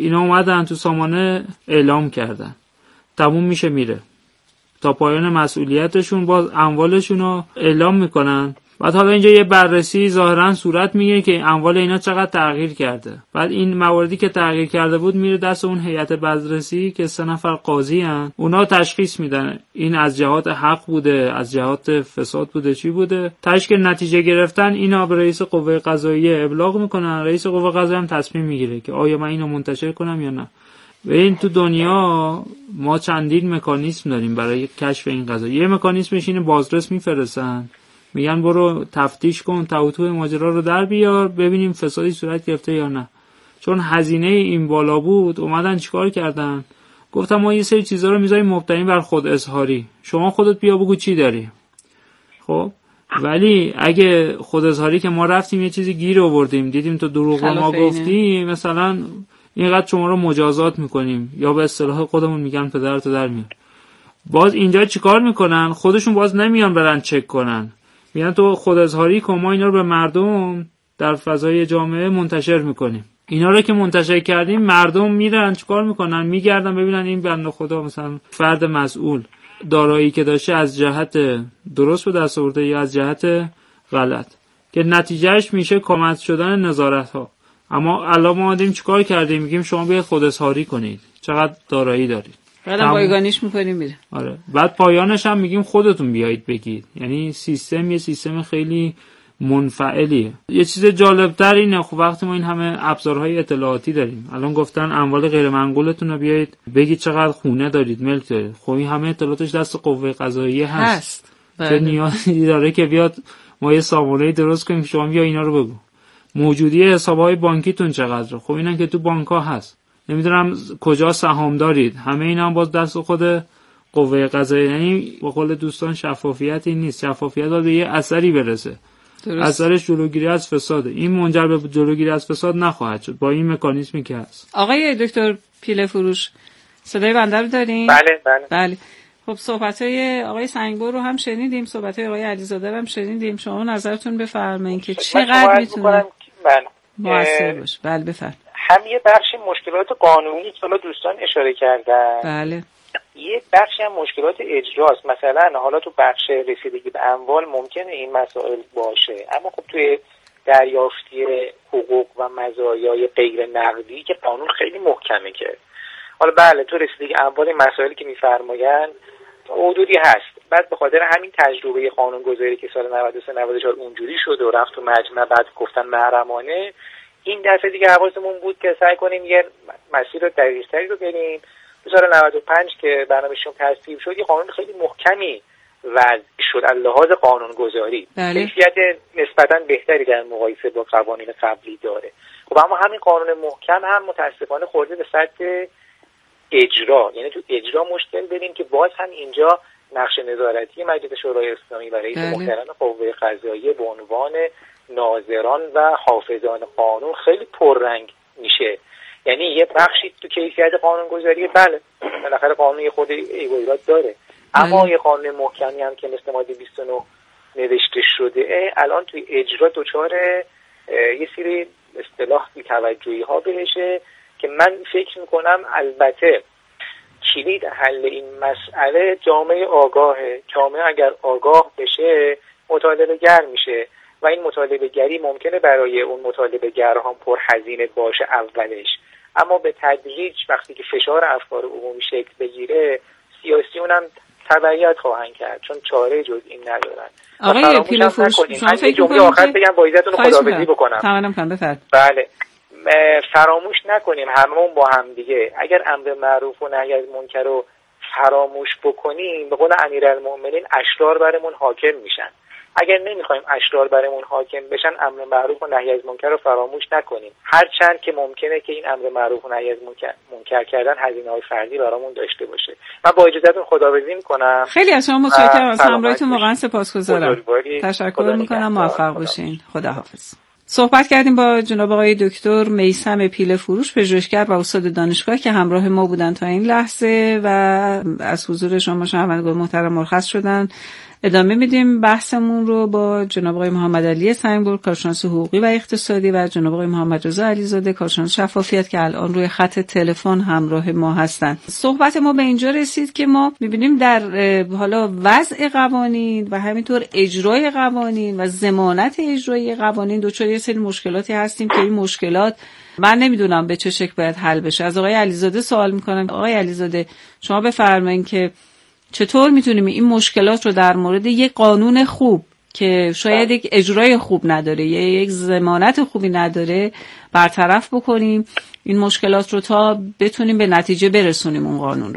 اینا اومدن تو سامانه اعلام کردن تموم میشه میره تا پایان مسئولیتشون، باز اموالشون رو اعلام میکنن. بعد حالا اینجا یه بررسی ظاهرا صورت میگیره که اموال اینا چقدر تغییر کرده. بعد این مواردی که تغییر کرده بود میره دست اون هیئت بازرسی که 3 نفر قاضی ان، اونا تشخیص میدن این از جهات حق بوده، از جهات فساد بوده، چی بوده. تشکیل نتیجه گرفتن اینا به رئیس قوه قضاییه ابلاغ میکنن، رئیس قوه قضاییه هم تصمیم میگیره که آیا من اینو منتشر کنم یا نه. و این تو دنیا ما چندین مکانیزم داریم برای کشف این قضایا. یه مکانیزمش اینه بازرس میفرستن، میگن برو تفتیش کن، توتو ماجرا رو در بیار ببینیم فسادی صورت گرفته یا نه. چون هزینه این بالا بود اومدن چیکار کردن؟ گفتم ما یه سری چیزا رو میذاریم مبتنی بر خود اظهاری، شما خودت بیا بگو چی داری. خب ولی اگه خود اظهاری که ما رفتیم یه چیزی گیر آوردیم دیدیم تو دروغ ما گفتی، مثلا اینقدر شما رو مجازات میکنیم، یا به اصطلاح خودمون میگن پدرتو در میار. باز اینجا چیکار میکنن؟ خودشون باز نمیان برن چک کنن، میگن تو خود اظهاری کن، ما اینا رو به مردم در فضای جامعه منتشر میکنیم. اینا رو که منتشر کردیم مردم میرن چیکار میکنن؟ میگردن ببینن این بنده خدا مثلا فرد مسئول دارایی که داشته از جهت درست به دست آورده یا از جهت غلط، که نتیجهش میشه کمک شدن نظارت ها. اما الان ما اومدیم چیکار کردیم؟ میگیم شما بیاید خود اظهاری کنید چقدر دارایی دارید، بعدم بایگانیش میکنیم میره. آره بعد پایانش هم میگیم خودتون بیایید بگید. یعنی سیستم یه سیستم خیلی منفعلیه. یه چیز جالبتر اینه، خب وقتی ما این همه ابزارهای اطلاعاتی داریم، الان گفتن اموال غیر منقولتون رو بیایید بگید چقدر خونه دارید، ملک دارید، خب این همه اطلاعاتش دست قوه قضاییه هست. چه نیازی داره که بیاد ما یه سامانه‌ای درست کنیم شما بیا اینا رو بگو. موجودی حساب‌های بانکیتون چقدره؟ خب اینا که تو بانک‌ها هست. نمیدونم کجا سهام دارید، همه اینا هم باز دست خود قوه قضاییه. یعنی به قول دوستان شفافیتی نیست، شفافیت باید به یه اثری برسه. اثرش جلوگیری از فساده. این منجر به جلوگیری از فساد نخواهد شد با این مکانیزمی که هست. آقای دکتر پیله فروش صدای بنده رو دارین؟ بله. خب صحبت‌های آقای سنگبر رو هم شنیدیم، صحبت‌های آقای علیزاده رو هم شنیدیم. شما نظرتون بفرمایید که چقدر میتونه موثر باشه. بله بفرمایید. هم یه بخشی مشکلات قانونی که حالا دوستان اشاره کردن، بله، یه بخشی هم مشکلات اجراست. مثلا حالا تو بخش رسیدگی به اموال ممکنه این مسائل باشه، اما خب توی دریافتی حقوق و مزایای غیر نقدی که قانون خیلی محکمه که حالا بله تو رسیدگی اموال مسائلی که میفرمایند حدودی هست. بعد به خاطر همین تجربه قانونگذاری که سال 93 94 اونجوری شد و رفت تو مجمع بعد گفتن محرمانه، این دفعه دیگه حواسمون بود که سعی کنیم یه مسیر دقیق‌تری رو بریم. تو سال 95 که برنامه‌شون تصویب شد یه قانون خیلی محکمی وضع شد از لحاظ قانونگذاری، کیفیت نسبتاً بهتری در مقایسه با قوانین قبلی داره. خب اما همین قانون محکم هم متاسفانه خورده به سطح اجرا، یعنی تو اجرا مشکل داریم که باز هم اینجا نقش نظارتی مجلس شورای اسلامی و رئیس محترم قوه قضاییه به عنوان ناظران و حافظان قانون خیلی پررنگ میشه. یعنی یه بخشی تو کیفیت قانونگذاری بله بالاخره قانون خود ایراد داره، اما یه قانون محکمی هم که مثل ماده 29 نوشته شده الان توی اجرا دچار یه سری اصطلاح بی‌توجهی ها بهشه که من فکر میکنم البته کلید حل این مسئله جامعه آگاهه. جامعه اگر آگاه بشه مطالبه گر میشه و این مطالبه گری ممکنه برای اون مطالبه گرها پرهزینه باشه اولش، اما به تدریج وقتی که فشار افکار عمومی شکل بگیره سیاسیون هم تبعیت خواهند کرد، چون چاره جز این ندارن. آقای پیلافروش شما فکر می‌کنید آخر بگم با عزتون خداحافظی بکنم. تمام کنم بفرمایید. بله فراموش نکنیم هممون با هم دیگه اگر امر معروف و نهی از منکر رو فراموش بکنیم به قول امیرالمومنین اشرار برمون حاکم میشن. اگر نمیخوایم اشرار برمون حاکم بشن امر معروف و نهی از منکر رو فراموش نکنیم، هرچند که ممکنه که این امر معروف و نهی از منکر کردن هزینه‌های فردی برامون داشته باشه. من با اجازهتون خداحافظی میکنم. خیلی از شما متشکرم، از همراهیتون واقعا سپاسگزارم. تشکر میکنم، موفق باشین. خداحافظ. صحبت کردیم با جناب آقای دکتر میثم پیله فروش، پژوهشگر و استاد دانشگاه که همراه ما بودن تا این لحظه و از حضور شما شنوندگان محترم مرخص شدن. ادامه میدیم بحثمون رو با جناب آقای محمد علی سنگبر، کارشناس حقوقی و اقتصادی، و جناب آقای محمد رضا علیزاده، کارشناس شفافیت که الان روی خط تلفن همراه ما هستند. صحبت ما به اینجا رسید که ما میبینیم در حالا وضع قوانین و همینطور اجرای قوانین و ضمانت اجرای قوانین دچار یه سری مشکلاتی هستیم که این مشکلات من نمیدونم به چه شکل باید حل بشه. از آقای علیزاده سوال میکنم. آقای علیزاده شما بفرمایید که چطور میتونیم این مشکلات رو در مورد یک قانون خوب که شاید یک اجرای خوب نداره یا یک ضمانت خوبی نداره برطرف بکنیم این مشکلات رو تا بتونیم به نتیجه برسونیم اون قانون رو.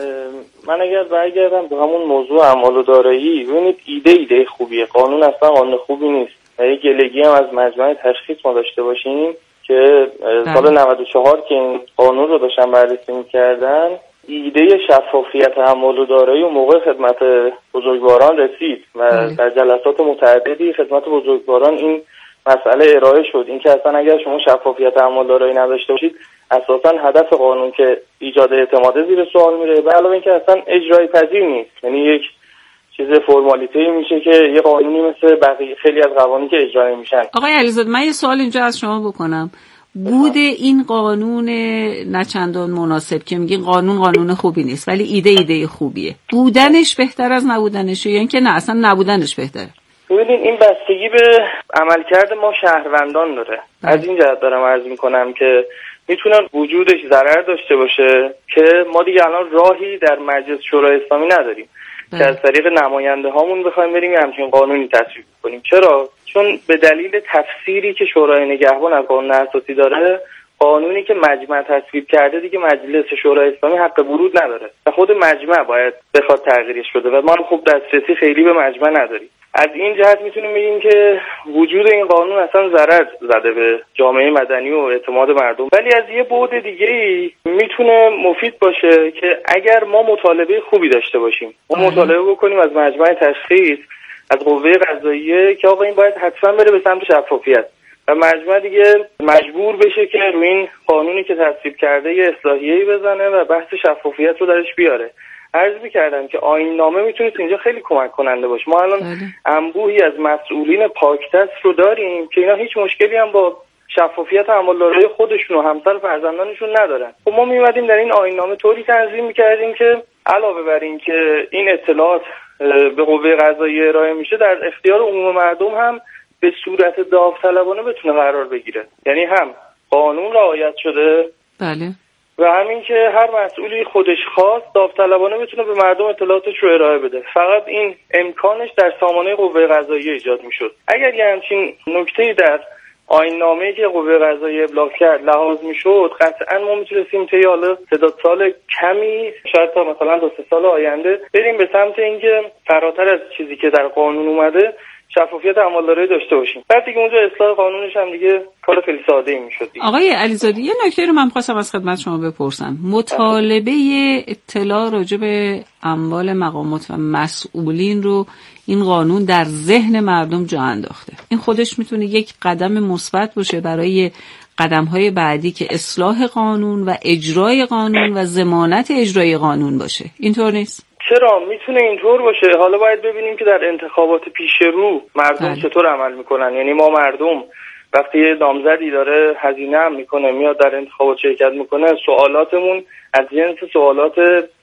من اگر برگردم به همون موضوع اموال و دارایی، ببینید ایده خوبیه، قانون اصلا قانون خوبی نیست. یه گلگی هم از مجمع تشخیص ما داشته باشیم که سال 94 که این قانون رو داشتن بررسی می‌کردن، ایده شفافیت اموال و دارایی و موقع خدمت بزرگواران رسید و در جلسات متعددی خدمت بزرگواران این مسئله ارائه شد. این که اصلا اگر شما شفافیت اموال دارایی نداشته باشید اساسا هدف قانون که ایجاد اعتماد زیر سوال میره، به علاوه اینکه اصلا اجرایی پذیر نیست، یعنی یک چیز فرمالیته میشه که یه قانونی مثل بقیه خیلی از قوانین که اجرا نمیشن. آقای علیزاده من یه سوال اینجا از شما بکنم. بود این قانون نچندان مناسب که میگین قانون خوبی نیست ولی ایده خوبیه، بودنش بهتر از نبودنشه یا اینکه نه اصلا نبودنش بهتره؟ ببینید این بستگی به عملکرد ما شهروندان داره. از این جهت دارم عرض میکنم که میتونه وجودش ضرر داشته باشه که ما دیگه الان راهی در مجلس شورای اسلامی نداریم که از طریق نماینده هامون بخوایم بریم همچین قانونی تصویب کنیم. چرا؟ چون به دلیل تفسیری که شورای نگهبان از قانون اساسی داره، قانونی که مجمع تصویب کرده دیگه مجلس شورای اسلامی حق ورود نداره و خود مجمع باید بخواد تغییرش بده و ما خب دسترسی خیلی به مجمع نداریم. از این جهت میتونیم بگیم که وجود این قانون اصلا ضرر زده به جامعه مدنی و اعتماد مردم، ولی از یه بعد دیگه‌ای میتونه مفید باشه که اگر ما مطالبه خوبی داشته باشیم، ما مطالبه بکنیم از مجمع تشخیص، از قوه قضاییه که آقا این باید حتما بره به سمت شفافیت و مجمع دیگه مجبور بشه که روی این قانونی که تصویب کرده یه اصلاحیه‌ای بزنه و بحث شفافیت رو درش بیاره. عرض می‌کردم که آیین نامه میتونه اینجا خیلی کمک کننده باشه. ما الان انبوهی از مسئولین پاکدست رو داریم که اینا هیچ مشکلی هم با شفافیت اموالدارای خودشون و همسر فرزندانشون ندارن. خب ما می‌اومدیم در این آیین نامه طوری تنظیم می‌کردیم که علاوه بر این که این اطلاعات به قوه قضاییه ارائه میشه، در اختیار عموم مردم هم به صورت داوطلبانه بتونه قرار بگیره. یعنی هم قانون رعایت شده، بله، و همین که هر مسئولی خودش خواست داوطلبانه بتونه به مردم اطلاعاتش رو ارائه بده. فقط این امکانش در سامانه قوه قضاییه ایجاد میشد. اگر یه همچین نکته‌ای در آیین نامه‌ای که قوه قضاییه ابلاغ کرد لحاظ میشد، قطعاً ما میتونستیم طی حالا تعداد سال کمی، شاید تا مثلا 2-3 سال آینده، بریم به سمت اینکه فراتر از چیزی که در قانون اومده شفافیت اموالدارایی داشته باشیم. بعد دیگه اونجا اصلاح قانونش هم دیگه کار خیلی ساده‌ای میشد. آقای علیزاده یه نکته رو من خواستم از خدمت شما بپرسم. مطالبه اطلاع راجع به اموال مقامات و مسئولین رو این قانون در ذهن مردم جا انداخته. این خودش میتونه یک قدم مثبت باشه برای قدم‌های بعدی که اصلاح قانون و اجرای قانون و ضمانت اجرای قانون باشه. اینطور نیست؟ چرا؟ میتونه اینطور باشه. حالا باید ببینیم که در انتخابات پیش رو مردم چطور عمل میکنن. یعنی ما مردم وقتی یه نامزدی داره هزینه هم میکنه میاد در انتخابات شرکت میکنه، سوالاتمون از جنس سوالات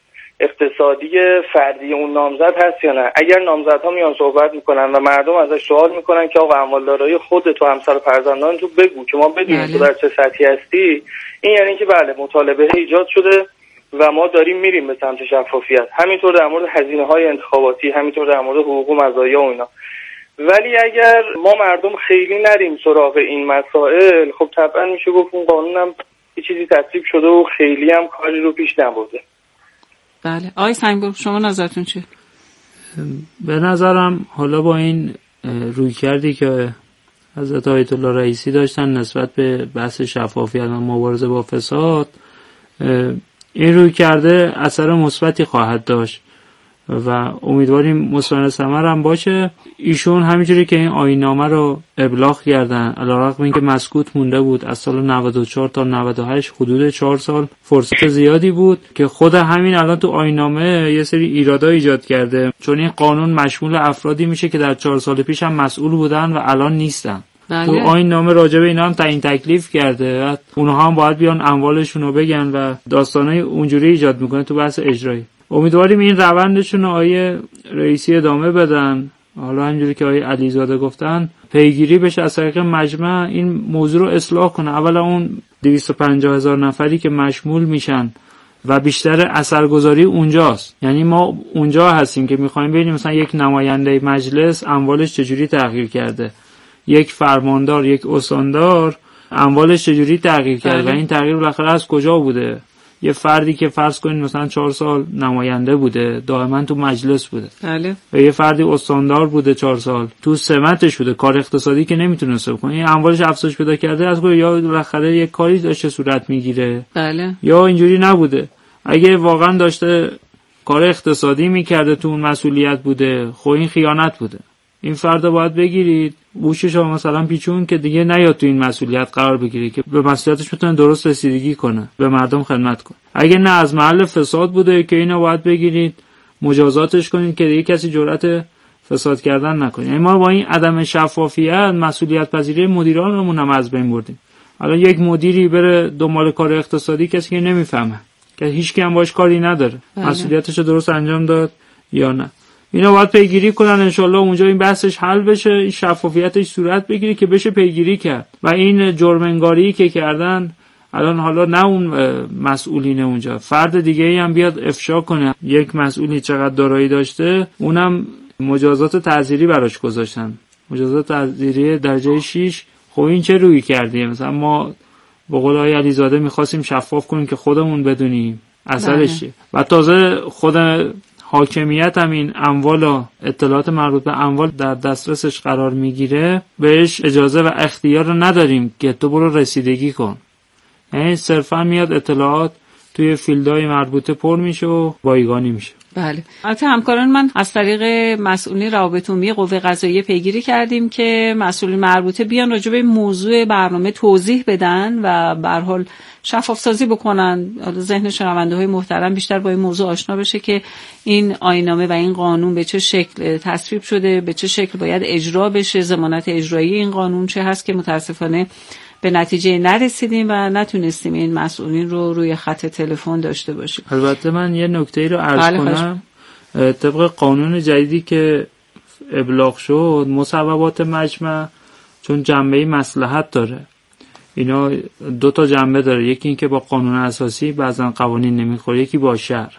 اقتصادی فردی اون نامزد هست یا نه؟ اگر نامزدها میان صحبت میکنن و مردم ازش سوال میکنن که آقا اموالدارای خودت و همسر فرزندان تو بگو که ما بدونیم تو در چه سطحی هستی، این یعنی که بله مطالبه ایجاد شده و ما داریم میریم به سمت شفافیت. همینطور در مورد هزینه‌های انتخاباتی، همینطور در مورد حقوق و مزایا و اینا. ولی اگر ما مردم خیلی نریم سراغ این مسائل، خب طبعا میشه گفت اون قانونم یه چیزی تصویب شده و خیلی هم کاری رو پیش نبرده. بله. آقای سنگبر شما نظرتون چیه؟ به نظرم حالا با این رویکردی که حضرت آیت الله رئیسی داشتن نسبت به بحث شفافیت و مبارزه با فساد، این روی کرده اثر مثبتی خواهد داشت و امیدواریم مثمر ثمر هم باشه. ایشون همینجوری که این آیین‌نامه رو ابلاغ کردن، علیرغم اینکه مسکوت مونده بود از سال 94 تا 98 حدود 4 سال فرصت زیادی بود که خود همین الان تو آیین‌نامه یه سری ایرادا ایجاد کرده، چون این قانون مشمول افرادی میشه که در 4 سال پیش هم مسئول بودن و الان نیستن. تو آیین‌نامه راجع به اینا هم تعیین تکلیف کرده، اونها هم باید بیان اموالشون رو بگن و داستانای اونجوری ایجاد میکنه تو بحث اجرایی. امیدواریم این روندشون رو آیه رئیسی ادامه بدن. حالا همینجوری که آیه علیزاده گفتن پیگیری بشه از طریق مجمع این موضوع رو اصلاح کنه. اولا اون 250,000 نفری که مشمول میشن و بیشتر اثرگذاری اونجاست، یعنی ما اونجا هستیم که میخوایم ببینیم مثلا یک نماینده مجلس اموالش چجوری تغییر کرده، یک فرماندار، یک استاندار اموالش چجوری تغییر کرده و این تغییر بالاخره از کجا بوده. یه فردی که فرض کنید مثلا 4 سال نماینده بوده، دائما تو مجلس بوده، بله، و یه فردی استاندار بوده 4 سال تو سمتش بوده، کار اقتصادی که نمیتونسته بکنه، این اموالش افزایش پیدا کرده از کجا؟ یا بالاخره یه کاری داشته صورت میگیره، بله، یا اینجوری نبوده. اگه واقعا داشته کار اقتصادی میکرده تو اون مسئولیت بوده، خب این خیانت بوده. این فرد باید بگیرید بوشش رو مثلا پیچون که دیگه نیاد تو این مسئولیت قرار بگیره، که به مسئولیتش بتونه درست رسیدگی کنه، به مردم خدمت کنه. اگه نه از محل فساد بوده که اینو باید بگیرید مجازاتش کنید که دیگه کسی جرأت فساد کردن نکنه. یعنی ما با این عدم شفافیت مسئولیت پذیری مدیرانمون هم از بین بردیم. الان یک مدیری بره دنبال کار اقتصادی کسی که نمیفهمه، که هیچ کی هم باش کاری نداره، مسئولیتش رو درست انجام داد یا نه. اینا باید پیگیری کنن، انشالله اونجا این بحثش حل بشه، این شفافیتش صورت بگیره که بشه پیگیری کرد. و این جرم‌انگاری که کردن الان حالا نه اون مسئولین اونجا، فرد دیگه ای هم بیاد افشا کنه یک مسئولی چقدر دارایی داشته، اونم مجازات تعزیری براش گذاشتن، مجازات تعزیری درجه 6. خب این چه رویی کردیه؟ مثلا ما به قول آقای علیزاده می‌خواستیم شفاف کنیم که خودمون بدونیم اثرش چیه. و تازه خود حاکمیت هم این اموال و اطلاعات مربوط به اموال در دسترسش قرار میگیره، بهش اجازه و اختیار رو نداریم که تو برو رسیدگی کن. یعنی صرفا میاد اطلاعات توی فیلدهای مربوطه پر میشه و بایگانی میشه. بله. البته همکاران من از طریق مسئولین روابط عمومی قوه قضاییه پیگیری کردیم که مسئولین مربوطه بیان راجع به موضوع برنامه توضیح بدن و به هر حال شفاف سازی بکنن، ذهن شنونده‌های محترم بیشتر با این موضوع آشنا بشه که این آیین‌نامه و این قانون به چه شکل تصویب شده، به چه شکل باید اجرا بشه، ضمانت اجرایی این قانون چه هست که متاسفانه به نتیجه نرسیدیم و نتونستیم این مسئولین رو روی خط تلفن داشته باشیم. البته من یه نکته‌ای رو عرض کنم. طبق قانون جدیدی که ابلاغ شد، مصوبات مجمع چون جنبه مصلحت داره، اینا 2 تا جنبه داره، یکی این که با قانون اساسی بعضا قوانین نمیخوره، یکی با شرع.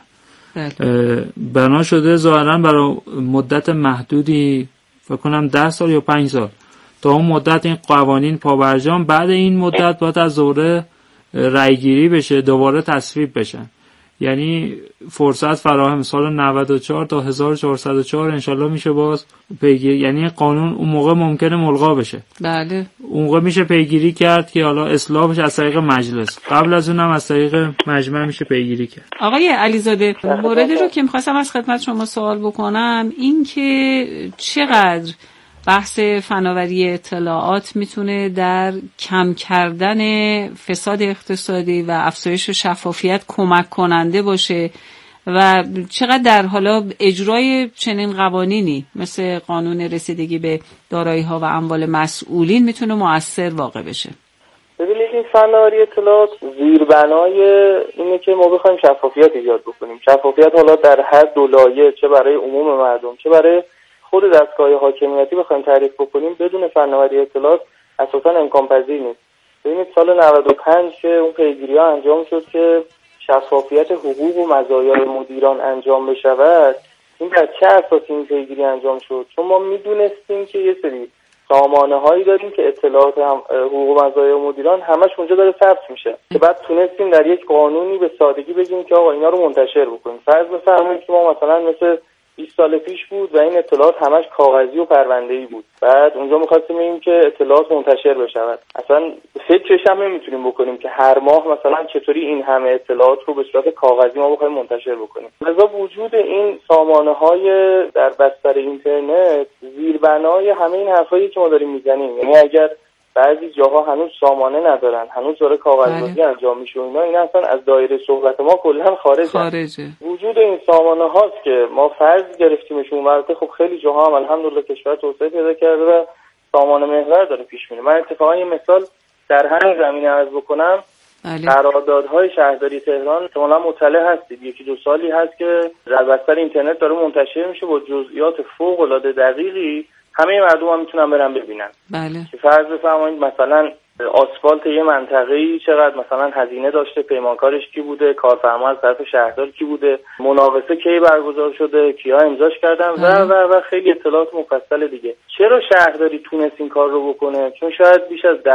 بنا شده ظاهرا برای مدت محدودی، فکر کنم 10 سال یا 5 سال، تا اون مدت این قوانین پابرجام، بعد این مدت باید از دوره رأیگیری بشه، دوباره تصویب بشن. یعنی فرصت فراهم سال 94 تا 1404 انشالله میشه باز پیگیری، یعنی قانون اون موقع ممکنه ملغا بشه. بله. اون موقع میشه پیگیری کرد که حالا اصلاح بشه از طریق مجلس، قبل از اونم از طریق مجمع میشه پیگیری کرد. آقای علیزاده، موردی رو که می‌خواستم از خدمت شما سوال بکنم این که چقدر بحث فناوری اطلاعات میتونه در کم کردن فساد اقتصادی و افزایش شفافیت کمک کننده باشه و چقدر در حالا اجرای چنین قوانینی مثل قانون رسیدگی به دارایی‌ها و اموال مسئولین میتونه مؤثر واقع بشه. ببینید این فناوری اطلاعات زیربنای اینه که ما بخوایم شفافیت ایجاد بکنیم. شفافیت حالا در هر دو لایه، چه برای عموم مردم چه برای خود دستگاه حاکمیتی بخوایم تعریف بکنیم، بدون فناوری اطلاعات اساسا امکان پذیر نیست. ببینید سال 95 که اون پیگیری‌ها انجام شد که شفافیت حقوق و مزایای مدیران انجام بشود، این در چه اساسی این پیگیری انجام شد؟ چون ما میدونستیم که یه سری سامانه‌هایی داریم که اطلاعات حقوق و مزایای مدیران همش اونجا داره ثبت میشه، که بعد تونستیم در یک قانونی به سادگی بگیم که آقا اینا رو منتشر بکنیم. فرض بفرمایید که ما مثلا مثل 20 سال پیش بود و این اطلاعات همش کاغذی و پرونده‌ای بود. بعد اونجا می‌خواستیم ببینیم که اطلاعات منتشر بشود. اصلا فکرش هم نمی‌تونیم بکنیم که هر ماه مثلا چطوری این همه اطلاعات رو به صورت کاغذی ما بخوایم منتشر بکنیم. لذا وجود این سامانه‌های در بستر اینترنت زیربنای همه این حرفایی که ما داریم میزنیم. یعنی اگر بعضی جاها هنوز سامانه ندارن، هنوز داره کاغذبازی انجام میشه، اینا اصلا از دایره صحبت ما کلا خارجه. وجود این سامانه هاست که ما فرض گرفتیمشون. البته خب خیلی جاها هم الحمدلله کشور توسعه پیدا کرده و سامانه محور داره پیش میره. من اتفاقا یه مثال در همین زمینه عرض بکنم. قراردادهای شهرداری تهران احتمالاً مطلع هستید، 1-2 سالی هست که در بستر اینترنت داره منتشر میشه با جزئیات فوق العاده دقیقی. همه مردم هم میتونن برن ببینن. بله. که فرض بفرمایید مثلا آسفالت یه منطقه‌ای چقدر مثلا هزینه داشته، پیمانکارش کی بوده، کارفرما از طرف شهردار کی بوده، مناقصه کی برگزار شده، کیا امضاش کردن و خیلی اطلاعات مفصل دیگه. چرا شهرداری تونست این کار رو بکنه؟ چون شاید بیش از 10-12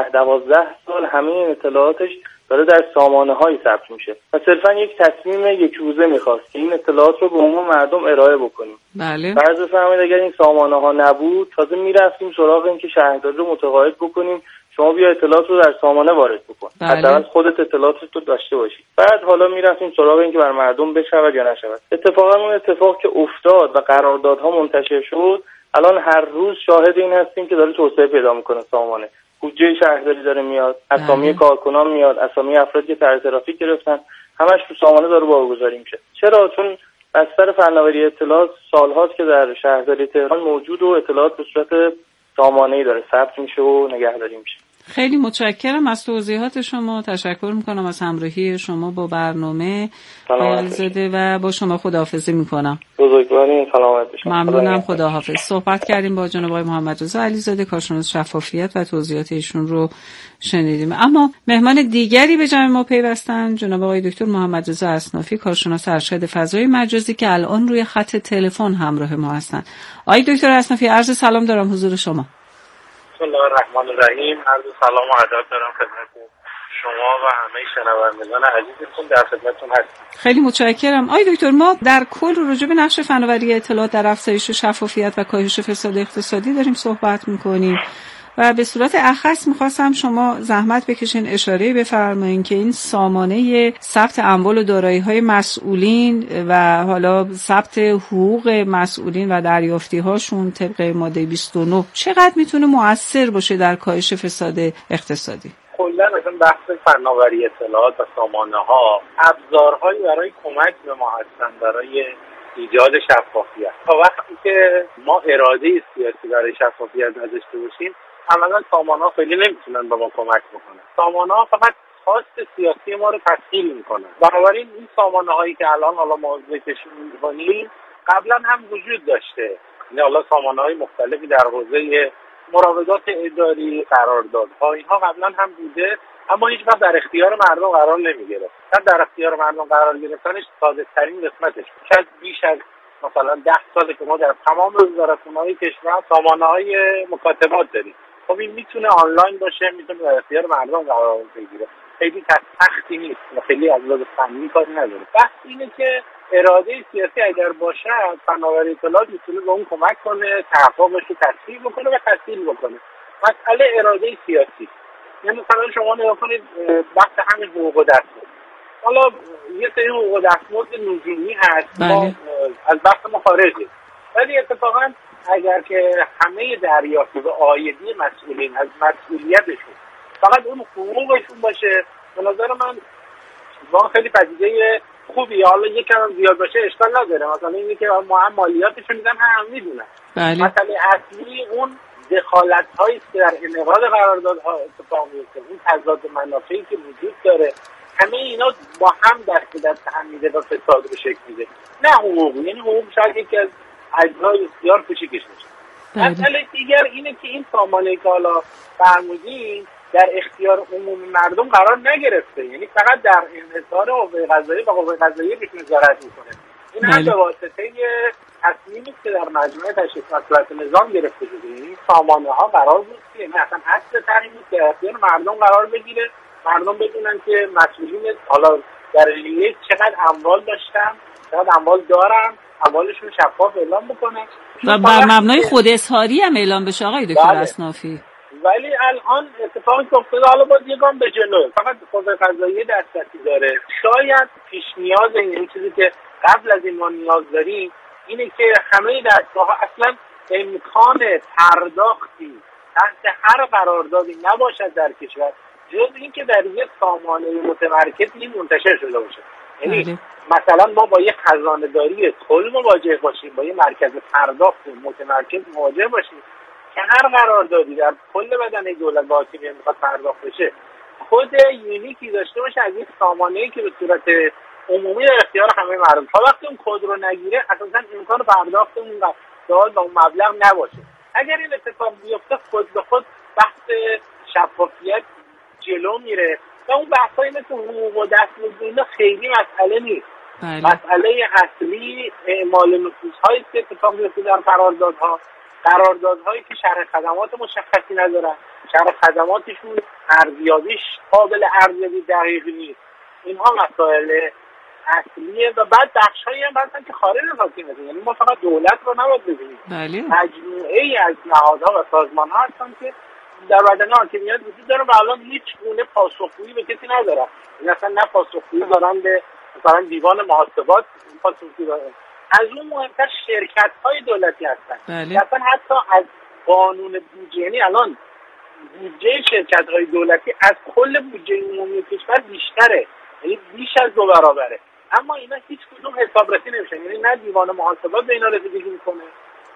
سال همه این اطلاعاتش داره در سامانه‌های ثبت میشه. و صرفا یک تصمیم یک روزه می‌خواست که این اطلاعات رو به عموم مردم ارائه بکنیم. بله. فرض بفرمایید اگر این سامانه‌ها نبود، تازه می‌رفتیم سراغ این که شهرداری رو متقاعد بکنیم شما بیا اطلاعات رو در سامانه وارد بکن. حداقل خودت اطلاعاتت رو داشته باشی. بعد حالا می‌رفتیم سراغ این که بر مردم بشود یا نشود. اتفاقا اون اتفاق که افتاد و قراردادها منتشر شد، الان هر روز شاهد این هستیم که داره توسعه پیدا می‌کنه سامانه. بودجه شهرداری داره میاد، اسامی کارکنان میاد، اسامی افرادی که طرح ترافیک گرفتن، همش تو سامانه داره بارگذاری میشه. چرا؟ چون بستر فناوری اطلاعات سالهاست که در شهرداری تهران موجود و اطلاعات به صورت سامانه‌ای داره ثبت میشه و نگهداری میشه. خیلی متشکرم از توضیحات شما. تشکر میکنم از همراهی شما با برنامه علیزاده و با شما خداحافظی میکنم. بزرگوارین، سلامت باشید. ممنونم، خداحافظ. صحبت کردیم با جناب آقای محمد رضا علیزاده، کارشناس شفافیت و توضیحات ایشون رو شنیدیم. اما مهمان دیگری به جمع ما پیوستن، جناب آقای دکتر محمد رضا اصنافی، کارشناس ارشد فضای مجازی که الان روی خط تلفن همراه ما هستن. آقای دکتر اصنافی، عرض سلام دارم حضور شما. بسم الله الرحمن الرحیم. عرض سلام و ادب دارم خدمت شما و همه شنوندگان عزیزتون، در خدمتتون هستم. خیلی متشکرم. آقای دکتر، ما در کل راجع به نقش فناوری اطلاعات در افزایش شفافیت و کاهش فساد اقتصادی داریم صحبت می‌کنیم و به صورت اخص می‌خواستم شما زحمت بکشین اشاره بفرمایین که این سامانه ثبت اموال و دارایی‌های مسئولین و حالا ثبت حقوق مسئولین و دریافتی‌هاشون طبق ماده 29 چقدر میتونه مؤثر باشه در کاهش فساد اقتصادی؟ کلا مثلا بحث فناوری اطلاعات و سامانه‌ها ابزارهایی برای کمک به ما هستن برای ایجاد شفافیت. تا وقتی که ما اراده سیاسی برای شفافیت نداشته باشیم، عملاً سامانه‌ها خیلی نمیتونن به ما کمک بکنن. سامانه‌ها فقط خواست سیاسی ما رو تسهیل میکنن. بنابراین این سامانه‌هایی که الان حالا ما ذکرش می‌کنیم قبلا هم وجود داشته. یعنی حالا سامانه‌های مختلفی در حوزه مراودات اداری، قراردادها، اینها قبلا هم بوده، اما هیچ وقت در اختیار مردم قرار نمی‌گرفت. در اختیار مردم قرار گرفتنش ساده‌ترین قسمتش. شاید بیش از مثلا 10 ساله که ما در تمام وزارتخونه‌های کشور سامانه‌های مکاتبات داریم. خب این میتونه آنلاین باشه، میتونه در اختیار مردم قرار بگیره. خیلی سختی نیست و خیلی از لحاظ فنی کاری نداره. بحث اینه که اراده سیاسی اگر باشه، فناوری اطلاعات میتونه به اون کمک کنه، تحققش رو تسهیل بکنه و تسهیل بکنه. مسئله اراده سیاسی. یعنی مثلا شما نگاه کنید بحث همین حقوق و دستمزد. حالا یه سری حقوق و دستمزد نجومی هست، ما از بحث ما خارجه. ولی اتفاقا اگر که همه دریافت و عایدی مسئولین از مسئولیتشون فقط اون حقوقشون باشه، به نظر من واقعا خیلی پدیده خوبیه. حالا یکم زیاد باشه اشکال نداره، مثلا اینی که مالیاتشون میدن هم میدونن. مسئله اصلی اون دخالت‌هایی که در انعقاد قراردادها اتفاق میفته، اون تضاد منافعی که وجود داره، همه اینا با هم دست هم میده و فساد رو شکل میده. نه حقوق، یعنی حقوق شاید یکی از اجزای بسیار کوچیکش میشه. مسئله دیگر اینه که این سامانه که حالا فرمودین در اختیار عموم مردم قرار نگرفته، یعنی فقط در انحصار قوه قضاییه و قوه قضاییه روش نظارت میکنه. این هم به واسطه تصمیمی که در مجمع تشخیص مصلحت نظام گرفته شده. یعنی سامانه ها قرار بود که یعنی اصلا اصل تحریم که در اختیار مردم قرار بگیره، مردم بدونن که مسئولین حالا در لیست چقدر اموال داشتن، چقدر اموال دارن اموالشون شفاف اعلام بکنن و بر مبنای خود اظهاری هم اعلام بشه آقای دکتر اصنافی. ولی الان اتفاقی که افتاده، حالا باید یه گام به جلو، فقط قوه قضاییه دسترسی داره. شاید پیش نیاز این چیزی که قبل از این ما نیاز داریم اینه که همه دستگاه‌ها اصلا امکان پرداختی تحت هر قراردادی نباشد در کشور جز اینکه در یک سامانه متمرکزی منتشر شده باشه. یعنی مثلا ما با یک خزانه داری کل مواجه باشیم، با یک مرکز پرداخت متمرکز مواجه باشیم که هر قراردادی در کل بدنه دولت با حاکمیت میخواد پرداخت بشه خود یونیکی داشته باشه از یک سامانه‌ای که به صورت عمومی در اختیار همه مردم. تا وقتی اون کد رو نگیره اساسا امکان پرداخت اون قرارداد و اون مبلغ نباشه. اگر این اتفاق بیفته خود به خود بحث شفافیت جلو میره و اون بحثایی مثل حقوق و دستمزد خیلی مسئله نیست. مسئله اصلی اعمال نفوذهایی که اتفاق میفته در قراردادهایی که شرح خدمات مشخصی ندارن، شرح خدماتشون ارزیابیش قابل ارزیابی دقیقی نیست. اینها مسائل اصلیه و بعد بخشایی هم هستن که خارج از حاکمیت، یعنی ما فقط دولت رو نباید ببینیم، مجموعه‌ای از نهادها و سازمان‌ها هستن که در بدن حاکمیت وجود داره و الان هیچ گونه پاسخگویی به کسی ندارن. این اصلا نه پاسخگویی دارن به مثلا دیوان محاسبات، پاسخگویی دارن از اون مهمتر شرکت‌های دولتی هستن. اصلا حتی از قانون بودجه، یعنی الان بودجه شرکت‌های دولتی از کل بودجه عمومی کشور بیشتره، یعنی بیش از 2 برابره، اما اینا هیچ کدوم حسابرسی نمیشن. یعنی نه دیوان محاسبات به اینا رسیدگی میکنه،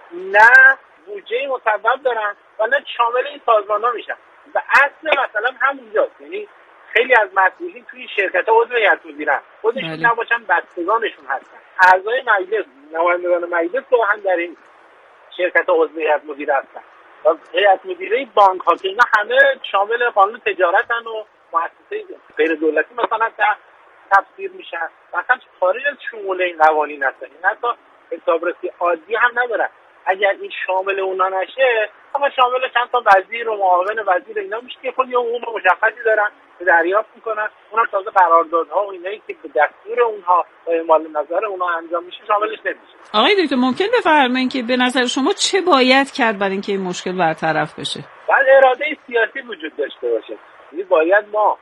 نه بودجه مصوب دارن و نه شامل این سازمان‌ها میشن. و اصل مثلا همونجاست، یعنی خیلی از مسئولین توی شرکت‌ها عضو هیئت مدیرن، خودشون نباشن بستگانشون هستن، اعضای مجلس، نمایندگان مجلس رو هم در این شرکت‌ها عضو هیئت مدیره هستن و هیئت مدیره بانک‌ها که اینا همه شامل قانون تجارتن و مؤسسه غیر دولتی مثلا تفسیر میشن و اصلا خارج از شمول این قوانین هستن. این حتی حسابرسی عادی هم ندارن. اگر این شامل اونا نشه اما شامل چند تا وزیر و معاون وزیر اینا میشه که خود یه حقوق مشخصی دارن که دریافت میکنن، اونها تازه قراردادها و اینایی که به دستور اونها و اعمال نظر اونها انجام میشه شاملش نمیشه. آقای دکتر ممکن بفرمایید که به نظر شما چه باید کرد برای اینکه این مشکل برطرف بشه؟ باید اراده سیاسی وجود داشته باشه. یعنی باید ما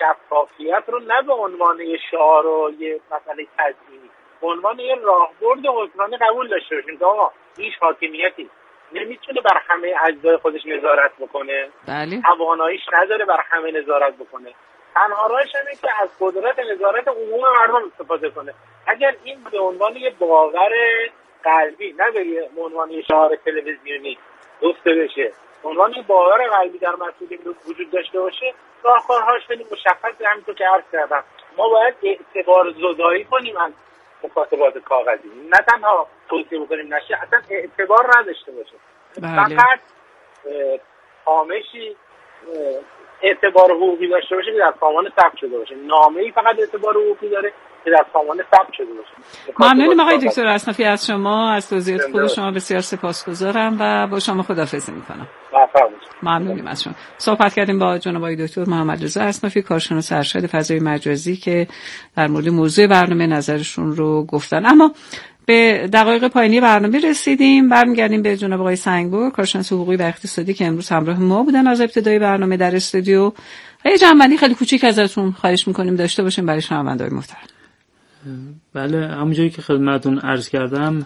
شفافیت رو نه به عنوان یه شعار و یه مسئله تضمینی، به عنوان یه راهبرد حکمرانی قبول داشته باشیم که آقا هیچ حاکمیتی نمیتونه بر همه اجزای خودش نظارت بکنه، تواناییش نداره بر همه نظارت بکنه، تنها راهش اینه که از قدرت نظارت عموم مردم استفاده کنه. اگر این به عنوان یه باور قلبی نه به عنوان یه شعار تلویزیونی گفته بشه، به عنوان یه باور قلبی در مسئولین وجود داشته باشه، راهکارهاش خیلی مشخصه. همونطور که عرض کردم ما باید اعتبار زدایی کنیم از مکاتبات کاغذی، نه تنها توصیه بکنیم نشه، اصلا اعتبار نداشته باشه. فقط خامشی اعتبار حقوقی داشته باشه که در سامان ثبت شده باشه، نامه‌ای فقط اعتبار حقوقی داره که در سامان ثبت شده باشه. ممنونم آقای دکتر اصنافی از شما، از توضیحات خود شما بسیار سپاسگزارم و با شما خداحافظی میکنم. ممنونم از شما. صحبت کردیم با جناب آقای دکتر محمد رضا اصنافی، کارشناس ارشد فضای مجازی که در مورد موضوع برنامه نظرشون رو گفتن. اما به دقایق پایانی برنامه رسیدیم. برمیگردیم به جناب آقای سنگبر، کارشناس حقوقی و اقتصادی که امروز همراه ما بودن از ابتدای برنامه در استودیو. یه جنبندی خیلی کوچیک ازتون خواهش می‌کنیم داشته باشیم برای شنونده‌های محترم. بله، همونجوری که خدمتتون عرض کردم،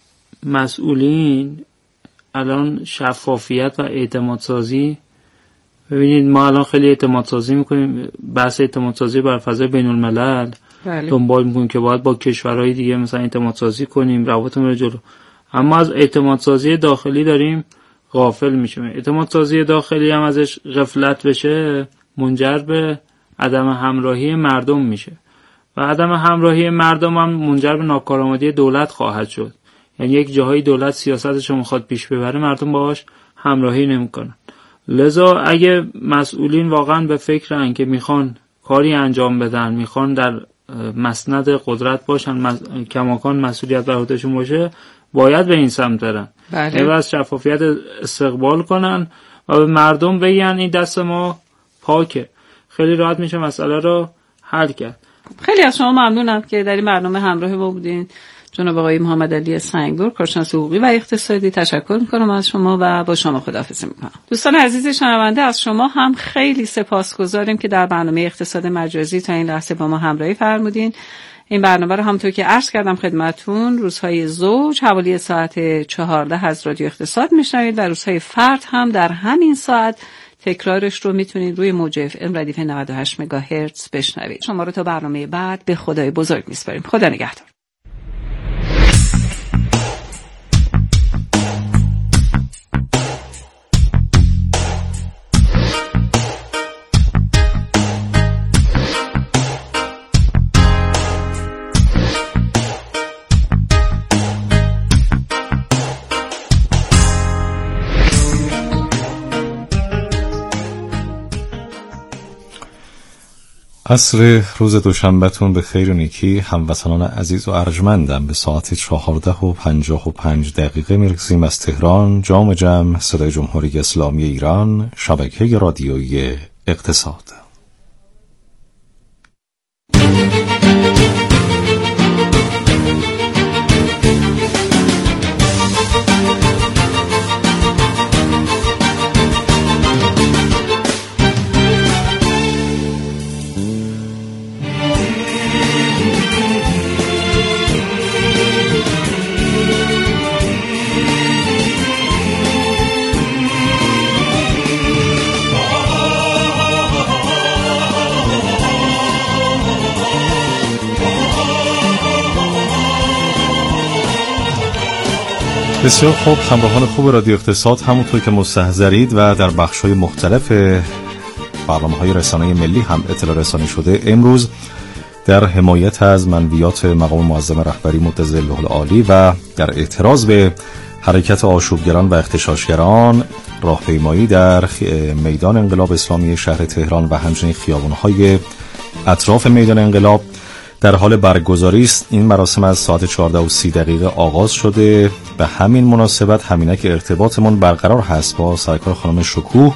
مسئولین الان شفافیت و اعتماد سازی، ببینید ما الان خیلی اعتماد سازی می‌کنیم، بحث اعتماد سازی بر فضای بین‌الملل دنبال می‌کنیم که باید با کشورهای دیگه مثلا اعتماد سازی کنیم، روابطمون رو جلو، اما از اعتماد سازی داخلی داریم غافل میشیم. اعتماد سازی داخلی هم ازش غفلت بشه منجر به عدم همراهی مردم میشه و عدم همراهی مردم هم منجر به ناکارآمدی دولت خواهد شد. یعنی یک جاهای دولت سیاستش رو میخواد پیش ببره، مردم باهاش همراهی نمیکنن. لذا اگه مسئولین واقعا به فکرن که میخوان کاری انجام بدن، میخوان در مسند قدرت باشن، کماکان مسئولیت بر عهدهشون باشه، باید به این سمت برن. یعنی از شفافیت استقبال کنن و به مردم بگن این دست ما پاکه. خیلی راحت میشه مسئله رو حل کرد. خیلی از شما ممنونم که در این برنامه همراه ما بودین. جناب آقای محمد علی سنگور، کارشناس حقوقی و اقتصادی، تشکر میکنم از شما و با شما خداحافظی میکنم. دوستان عزیز شنونده، از شما هم خیلی سپاسگزاریم که در برنامه اقتصاد مجازی تا این لحظه با ما همراهی فرمودین. این برنامه رو همونطور که عرض کردم خدمتتون روزهای زوج حوالی ساعت 14 از رادیو اقتصاد میشنوید و روزهای فرد هم در همین ساعت تکرارش رو میتونید روی موج FM ردیف 98 مگاهرتز بشنوید. شما رو تا برنامه بعد به خدای بزرگ میسپاریم. خدا نگهدار. عصر روز دوشنبهتون به خیر و نیکی. هموطنان عزیز و ارجمندم، به ساعت 14:55 میرسیم از تهران، جام جم، صدای جمهوری اسلامی ایران، شبکه رادیویی اقتصاد. بسیار خوب، همراهان خوب رادیو اقتصاد، همونطور که مستحضرید و در بخش‌های مختلف برنامه‌های رسانه‌ای ملی هم اطلاع رسانی شده، امروز در حمایت از منویات مقام معظم رهبری متظله العالی و در اعتراض به حرکت آشوبگران و اغتشاشگران، راهپیمایی در میدان انقلاب اسلامی شهر تهران و همچنین خیابان‌های اطراف میدان انقلاب در حال برگزاری است. این مراسم از ساعت 14:30 آغاز شده. به همین مناسبت همینک ارتباطمون برقرار هست با سرکار خانم شکوه،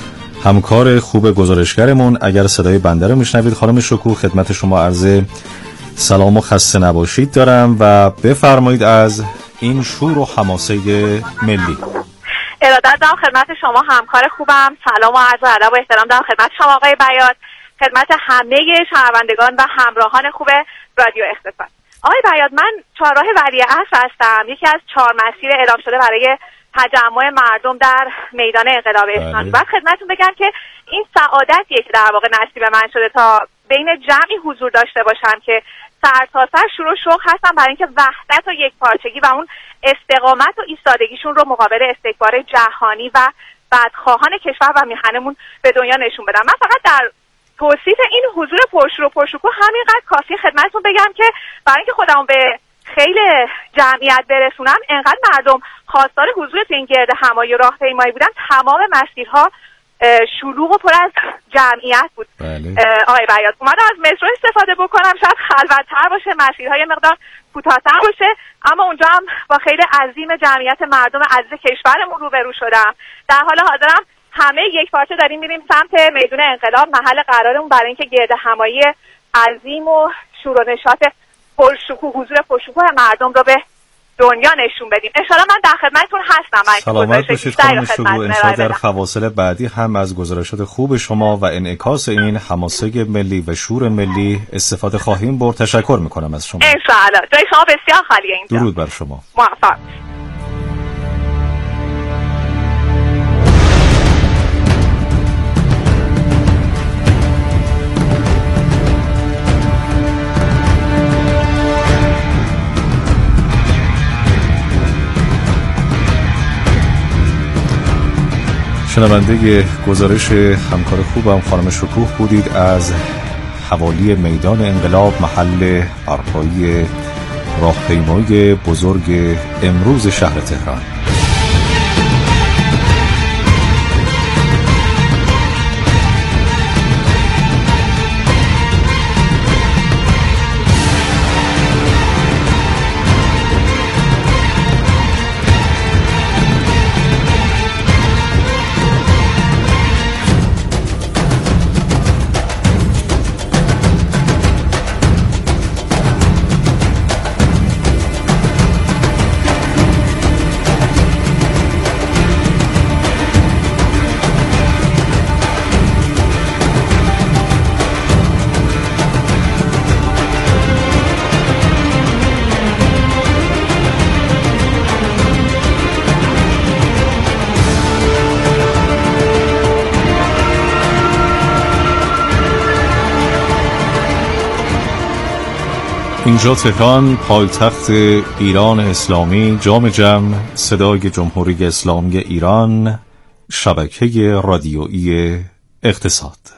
همکار خوب گزارشگرمون. اگر صدای بنده رو میشنوید خانم شکوه، خدمت شما عرض سلام و خسته نباشید دارم و بفرمایید از این شور و حماسه ملی. ارادت دارم خدمت شما همکار خوبم. سلام و عرض ادب و احترام دارم خدمت شما آقای بیات، خدمت همه شنوندگان و همراهان خوب رادیو اقتصاد. آقای بیات، من چهارراه ولیعصر هستم، یکی از 4 مسیر اعلام شده برای تجمع مردم در میدان انقلاب اسلامی. بعد خدمتتون بگم که این سعادتیه که در واقع نصیب من شده تا بین جمعی حضور داشته باشم که سرتاسر شور و شوق هستم برای اینکه وحدت و یکپارچگی و اون استقامت و ایستادگیشون رو مقابل استکبار جهانی و بدخواهان کشور و میهنمون به دنیا نشون بدم. من فقط در توصیف این حضور پرشور و پرشکوه همینقدر کافی خدمتتون بگم که برای اینکه خودمون به خیلی جمعیت برسونم، انقدر مردم خواستار حضور تو این گرد همایی و راهپیمایی بودن، تمام مسیرها شلوغ و پر از جمعیت بود. آقای بیات، اومدم از مترو استفاده بکنم، شاید خلوت‌تر باشه، مسیرهای مقدار کوتاه‌تر باشه، اما اونجا هم با خیلی عظیم جمعیت مردم عزیز کشورمون روبرو شدم. در حال حاضرم همه یک پارچه داریم میریم سمت میدون انقلاب، محل قرارمون برای اینکه گرد همایی عظیم و شور و نشاط پرشکوه، حضور پرشکوه مردم رو به دنیا نشون بدیم. ان شاءالله من در خدمتتون هستم. سلامت باشید خانم شکوه. ان شاءالله در فواصل بعدی هم از گزارشات خوب شما و انعکاس این حماسه ملی و شور ملی استفاده خواهیم برد. تشکر میکنم از شما. ان شاءالله جای شما بسیار خالیه اینجا. درود بر شما. موفق. شنونده گزارش همکار خوبم خانم شکوه بودید از حوالی میدان انقلاب، محل برپایی راهپیمایی بزرگ امروز شهر تهران. اینجا تهران، پایتخت ایران اسلامی، جام جم، صدای جمهوری اسلامی ایران، شبکه رادیویی اقتصاد.